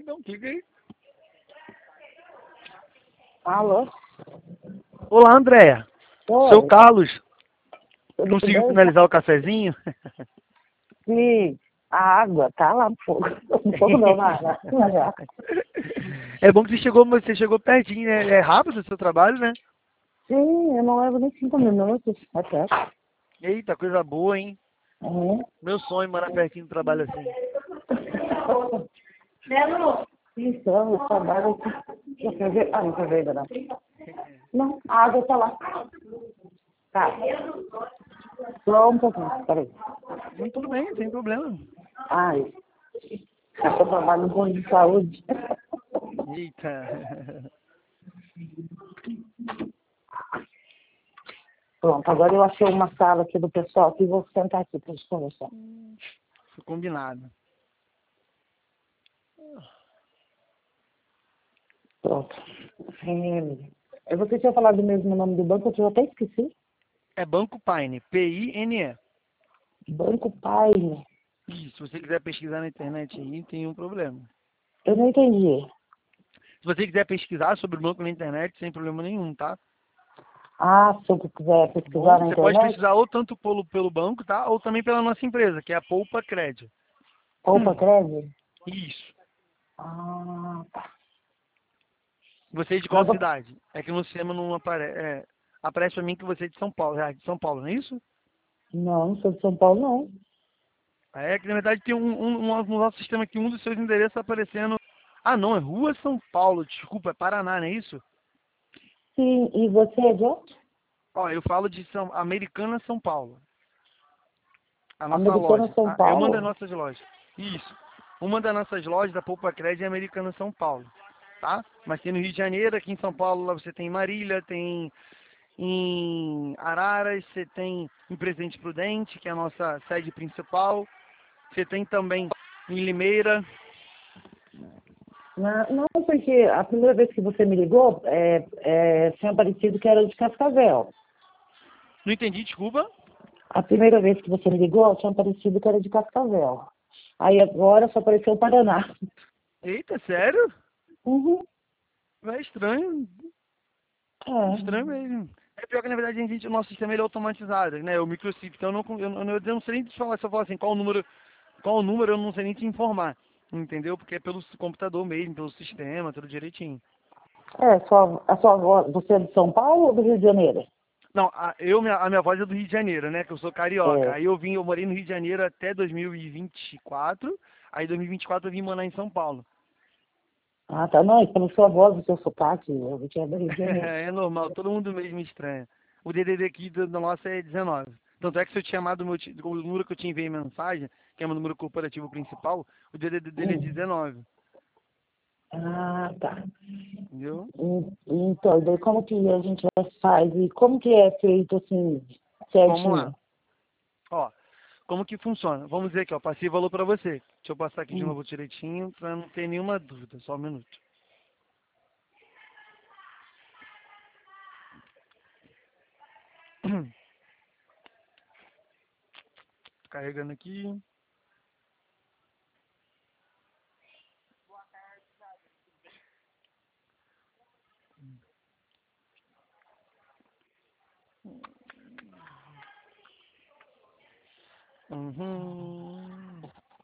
então, clica aí. Alô? Olá, Andréia. Oi. Seu Carlos, Tudo conseguiu bem? finalizar o cafezinho? Sim. A água tá lá no fogo. No fogo não, na jaca. É bom que você chegou pertinho, né? É rápido o seu trabalho, né? Sim, eu não levo nem 5 minutos. É certo. Eita, coisa boa, hein? Uhum. Meu sonho é morar pertinho do trabalho assim. Isso, eu trabalho aqui. Deixa eu ver. Ah, não foi ver ainda não. Não, a água tá lá. Tá. Só um pouquinho, peraí. Não, tudo bem, sem problema. Ai, eu trabalho no posto de saúde. Eita. Pronto, agora eu achei uma sala aqui do pessoal que vou sentar aqui pra gente conversar. Foi combinado. Pronto. Você tinha falado do mesmo nome do banco, eu até esqueci. É Banco Paine, P-I-N-E. Banco Pai. Isso, se você quiser pesquisar na internet aí, tem um problema. Eu não entendi. Se você quiser pesquisar sobre o banco na internet, sem problema nenhum, tá? Ah, se eu quiser Bom, pesquisar na você pode internet, pesquisar ou tanto pelo banco, tá? Ou também pela nossa empresa, que é a Poupa Crédito. Opa Crédito. Isso. Ah, tá. Você é de qual Mas cidade? É que no sistema não aparece. Aparece pra mim que você é de São Paulo. É de São Paulo, não é isso? não sou de São Paulo, não. É que na verdade tem no nosso sistema aqui, um dos seus endereços tá aparecendo. Ah, não, é Rua São Paulo, desculpa, é Paraná, não é isso? Sim, e você é de onde? Ó, eu falo de Americana, São Paulo. A nossa Americana, loja. São É uma das Paulo? nossas lojas. Isso. Uma das nossas lojas da Poupa Crédito é Americana, São Paulo. Tá? Mas tem no Rio de Janeiro, aqui em São Paulo, lá você tem em Marília, tem em Araras, você tem em Presidente Prudente, que é a nossa sede principal. Você tem também em Limeira. Não, porque a primeira vez que você me ligou, tinha parecido que era de Cascavel. Não entendi, desculpa. A primeira vez que você me ligou, tinha parecido que era de Cascavel. Aí agora só apareceu o Paraná. Eita, sério? Uhum. É estranho. Estranho É. mesmo. É pior que na verdade o nosso sistema ele é automatizado, né? O microchip. Então eu não sei nem te falar, se eu falar assim, qual o número eu não sei nem te informar. Entendeu? Porque é pelo computador mesmo, pelo sistema, tudo direitinho. A sua avó, você é de São Paulo ou do Rio de Janeiro? Não, a minha voz é do Rio de Janeiro, né? Que eu sou carioca. É. Aí eu morei no Rio de Janeiro até 2024. Aí em 2024 eu vim morar em São Paulo. Ah, tá. Não, é pela sua voz, do seu sotaque, eu tinha do Rio de Janeiro. É normal, todo mundo mesmo estranha. O DDD aqui da nossa é 19. Tanto é que se eu te chamar o número que eu te enviei mensagem, que é o meu número corporativo principal, o DDD dele é Hum. 19. Ah, tá. Entendeu? Então, daí como que a gente faz e como que é feito assim, Vamos lá. certinho? Ó, como que funciona? Vamos dizer aqui, ó, passei valor para você. Deixa eu passar aqui de Hum. novo direitinho para não ter nenhuma dúvida. Só um minuto. Carregando aqui. Uhum.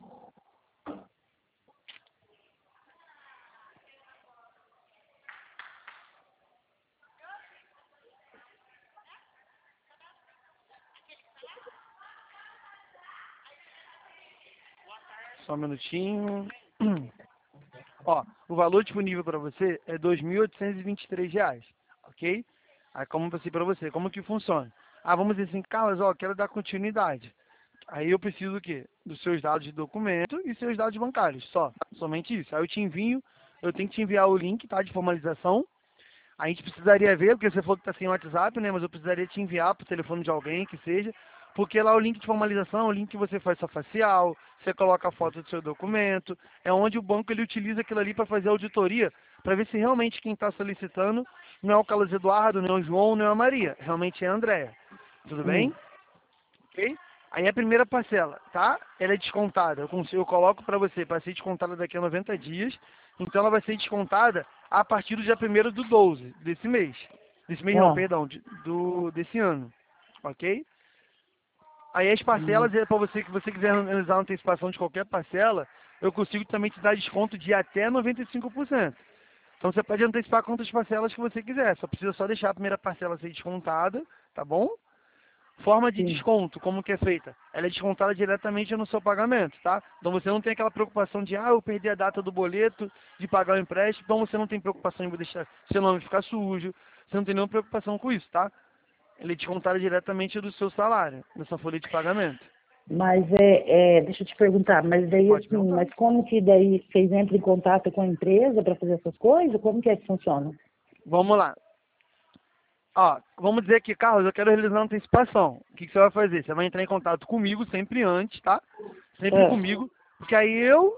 Só um minutinho. Ó, o valor disponível para você é R$ 2.823, ok? Aí como eu passei para você, como que funciona? Ah, vamos dizer assim, Carlos, ó, quero dar continuidade. Aí eu preciso do quê? Dos seus dados de documento e seus dados bancários, só. Somente isso. Aí eu te envio, eu tenho que te enviar o link, tá, de formalização. A gente precisaria ver, porque você falou que está sem WhatsApp, né? Mas eu precisaria te enviar para o telefone de alguém que seja, porque lá o link de formalização é o link que você faz sua facial, você coloca a foto do seu documento, é onde o banco ele utiliza aquilo ali para fazer auditoria, para ver se realmente quem está solicitando não é o Carlos Eduardo, não é o João, não é a Maria, realmente é a Andréia. Tudo Hum. bem? Ok? Aí a primeira parcela, tá? Ela é descontada. Eu coloco para você, para ser descontada daqui a 90 dias. Então ela vai ser descontada a partir do dia 1º do 12 desse mês. Desse mês não, Ah, perdão, desse ano. Ok? Aí as parcelas, é para você que você quiser realizar a antecipação de qualquer parcela, eu consigo também te dar desconto de até 95%. Então você pode antecipar quantas parcelas que você quiser. Só precisa só deixar a primeira parcela ser descontada, tá bom? Forma de sim. desconto, como que é feita? Ela é descontada diretamente no seu pagamento, tá? Então você não tem aquela preocupação de, eu perdi a data do boleto, de pagar o empréstimo, então você não tem preocupação em deixar seu nome ficar sujo, você não tem nenhuma preocupação com isso, tá? Ela é descontada diretamente do seu salário, da sua folha de pagamento. Mas deixa eu te perguntar, mas daí Pode assim, perguntar. mas como que daí vocês entram em contato com a empresa para fazer essas coisas? Como que é que funciona? Vamos lá. Ó, vamos dizer que, Carlos, eu quero realizar uma antecipação. O que você vai fazer? Você vai entrar em contato comigo sempre antes, tá? Sempre É. comigo, porque aí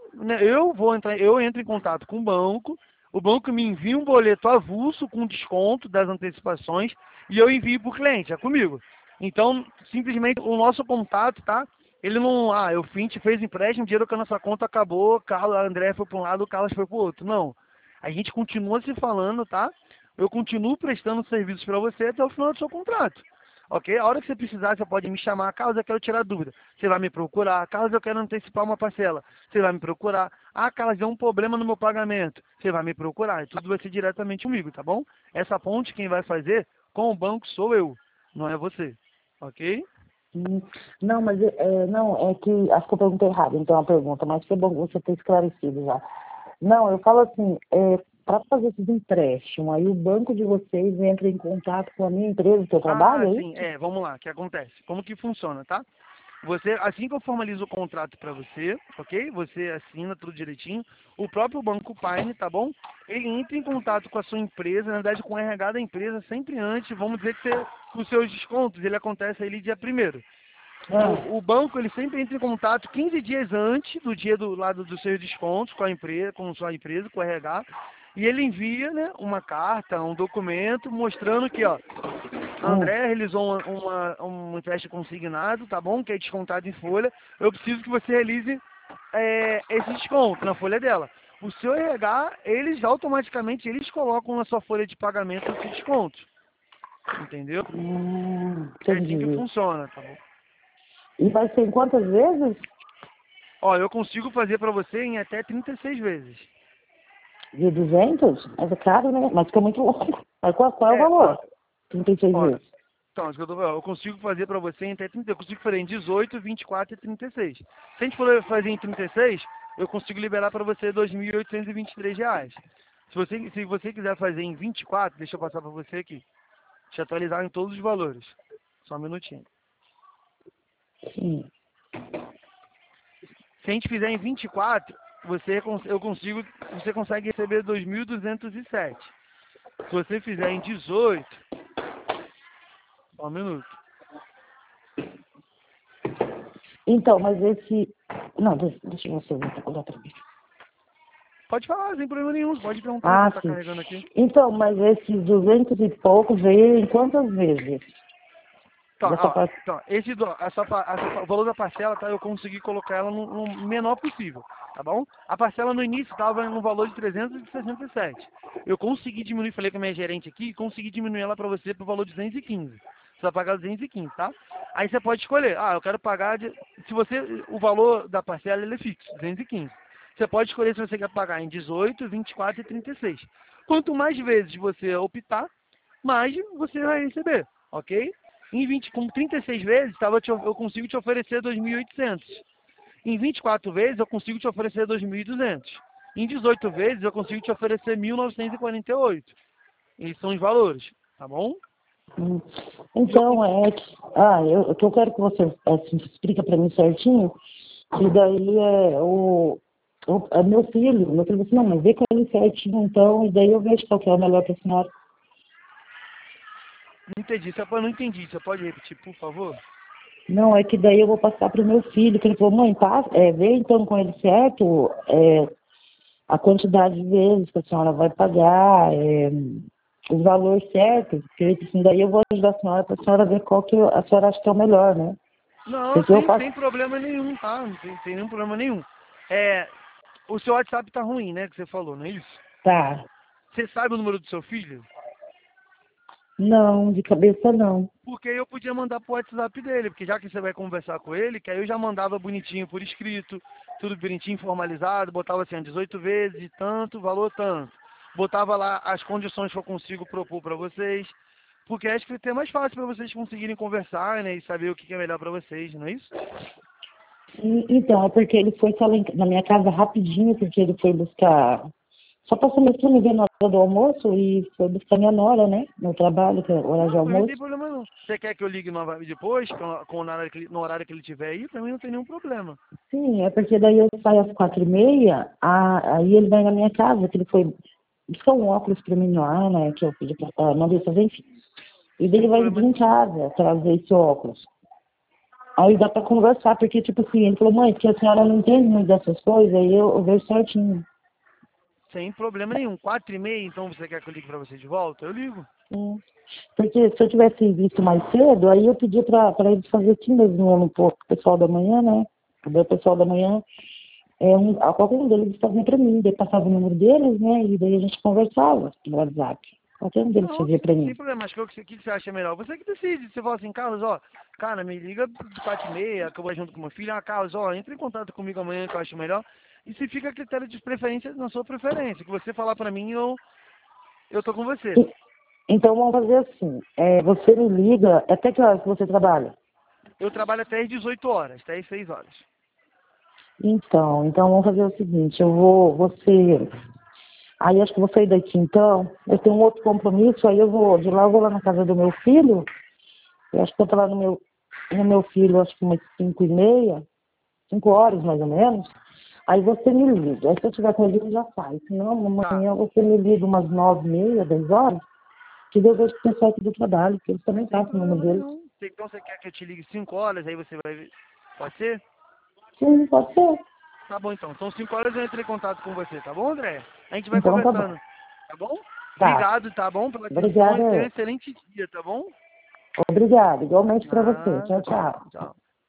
eu entro em contato com o banco me envia um boleto avulso com desconto das antecipações e eu envio para o cliente, é comigo. Então, simplesmente o nosso contato, tá? Ele não, a gente fez empréstimo, dinheiro que a nossa conta acabou, Carlos, a André foi para um lado, o Carlos foi para o outro. Não. A gente continua se falando, tá? Eu continuo prestando serviços para você até o final do seu contrato. Ok? A hora que você precisar, você pode me chamar. Carlos, eu quero tirar dúvida. Você vai me procurar. Carlos, eu quero antecipar uma parcela. Você vai me procurar. Carlos, deu um problema no meu pagamento. Você vai me procurar. E tudo vai ser diretamente comigo, tá bom? Essa ponte quem vai fazer com o banco sou eu, não é você. Ok? Hum, Não, mas não, é que acho que eu perguntei errado, então a pergunta, mas foi bom você ter esclarecido já. Não, eu falo assim, para fazer esses empréstimos, aí o banco de vocês entra em contato com a minha empresa que eu trabalho, é Sim, isso? vamos lá, o que acontece? Como que funciona, tá? Você, assim que eu formalizo o contrato para você, ok? Você assina tudo direitinho. O próprio Banco Pine, tá bom? Ele entra em contato com a sua empresa, na verdade com o RH da empresa, sempre antes, vamos dizer que os seus descontos, ele acontece ali dia 1º. Ah, O banco, ele sempre entra em contato 15 dias antes do dia do lado dos seus descontos com a empresa, com sua empresa, com o RH, e ele envia, né, uma carta, um documento mostrando que, ó, a hum, André realizou um empréstimo consignado, tá bom? Que é descontado em folha. Eu preciso que você realize esse desconto na folha dela. O seu RH, eles automaticamente eles colocam na sua folha de pagamento esse desconto. Entendeu? É assim que entendi. funciona, tá bom? E vai ser em quantas vezes? Ó, eu consigo fazer para você em até 36 vezes. De 200? Mas é caro, né? Mas fica muito longo. Mas qual é o É, ó, valor? 36 ó, vezes. então, isso que eu tô falando, eu consigo fazer para você em até 30, eu consigo fazer em 18, 24 e 36. Se a gente for fazer em 36, eu consigo liberar para você R$ 2.823. Se você quiser fazer em 24, deixa eu passar para você aqui. Deixa eu atualizar em todos os valores. Só um minutinho. Sim. Se a gente fizer em 24, você consegue receber 2.207. Se você fizer em 18, só um minuto. Então, mas esse... Não, deixa eu ver se eu vou olhar outra vez. Pode falar, sem problema nenhum. Pode perguntar que Ah, está sim. carregando aqui. Então, mas esses 200 e pouco veio em quantas vezes? Então, Dessa parte. o valor da parcela, tá? Eu consegui colocar ela no menor possível, tá bom? A parcela no início estava no valor de 367. Eu consegui diminuir, falei com a minha gerente aqui, consegui diminuir ela para você para o valor de 215. Você vai pagar 215, tá? Aí você pode escolher, eu quero pagar, o valor da parcela ele é fixo, 215. Você pode escolher se você quer pagar em 18, 24 e 36. Quanto mais vezes você optar, mais você vai receber, ok? Com 36 vezes, eu consigo te oferecer 2.800. Em 24 vezes, eu consigo te oferecer 2.200. Em 18 vezes, eu consigo te oferecer 1.948. Esses são os valores, tá bom? Hum. E eu Então, consigo... o que eu quero que você assim, explica para mim certinho, e daí meu filho disse, assim, não, mas vê com ele certinho, então, e daí eu vejo qual que é o melhor para a senhora. Não entendi. Você pode repetir, por favor? Não, é que daí eu vou passar para o meu filho, que ele falou, mãe, vê então com ele certo, a quantidade de vezes que a senhora vai pagar, os valores certos, porque assim, daí eu vou ajudar a senhora para a senhora ver qual que a senhora acha que é o melhor, né? Não, Porque eu faço. sem problema nenhum, tá? Não tem nenhum problema nenhum. É, o seu WhatsApp tá ruim, né? Que você falou, não é isso? Tá. Você sabe o número do seu filho? Não, de cabeça não. Porque eu podia mandar pro WhatsApp dele, porque já que você vai conversar com ele, que aí eu já mandava bonitinho por escrito, tudo bonitinho, formalizado, botava assim, 18 vezes, tanto, valor tanto. Botava lá as condições que eu consigo propor para vocês, porque acho que vai ter mais fácil para vocês conseguirem conversar, né, e saber o que é melhor para vocês, não é isso? Então, é porque ele foi só lá na minha casa rapidinho, porque ele foi buscar. Só passou mesmo pra me ver na hora do almoço e foi buscar minha nora, né? No trabalho, que é hora de Não, não tem almoço. problema não. Você quer que eu ligue depois, no horário que ele tiver aí? Pra mim não tem nenhum problema. Sim, é porque daí eu saio às 4h30, aí ele vai na minha casa, que ele foi buscar um óculos pra mim lá, né? Que eu pedi pra mandei fazer, enfim. E daí ele Sem vai vir problema em nenhum. casa trazer esse óculos. Aí dá pra conversar, porque, tipo assim, ele falou, mãe, que a senhora não entende muito dessas coisas, aí eu vejo certinho. Sem problema nenhum. 4h30, então você quer que eu ligue pra você de volta? Eu ligo. Sim. Porque se eu tivesse visto mais cedo, aí eu pedi pra eles fazer assim mesmo um pouco, o pessoal da manhã, né? Daí o pessoal da manhã, qualquer um deles fazia pra mim, daí passava o número deles, né? E daí a gente conversava no WhatsApp. Qualquer um deles Não, fazia pra sem mim. problema. Acho que o que você acha melhor? Você que decide. Você fala assim, Carlos, ó, cara, me liga de 4h30, que eu vou junto com meu filho. Ah, Carlos, ó, entre em contato comigo amanhã que eu acho melhor. E se fica a critério de preferência na sua preferência. Que você falar pra mim, eu tô com você. E- então vamos fazer assim, você me liga, até que horas que você trabalha? Eu trabalho até às 18 horas, até às 6 horas. Então vamos fazer o seguinte, aí acho que eu vou sair daqui então, eu tenho um outro compromisso, aí de lá eu vou lá na casa do meu filho, eu acho que eu tô lá no meu filho, acho que umas 5h30, 5 horas mais ou menos, aí você me liga, aí se eu tiver com ele já sai, senão Tá. amanhã você me liga umas 9h30, 10 horas, que daí eu vejo com o pessoal aqui do trabalho, que eles também Sem passam o número problema deles. nenhum. Então você quer que eu te ligue 5 horas, aí você vai ver. Pode ser? Sim, pode ser. Tá bom então. Então 5 horas eu entro em contato com você, tá bom, André? A gente vai Então tá bom. conversando. Tá bom? Tá. Obrigado, tá bom, pela atenção e tenha um Obrigada. excelente dia, tá bom? Obrigada. Igualmente para você. Tchau, Nada. tchau. Tchau.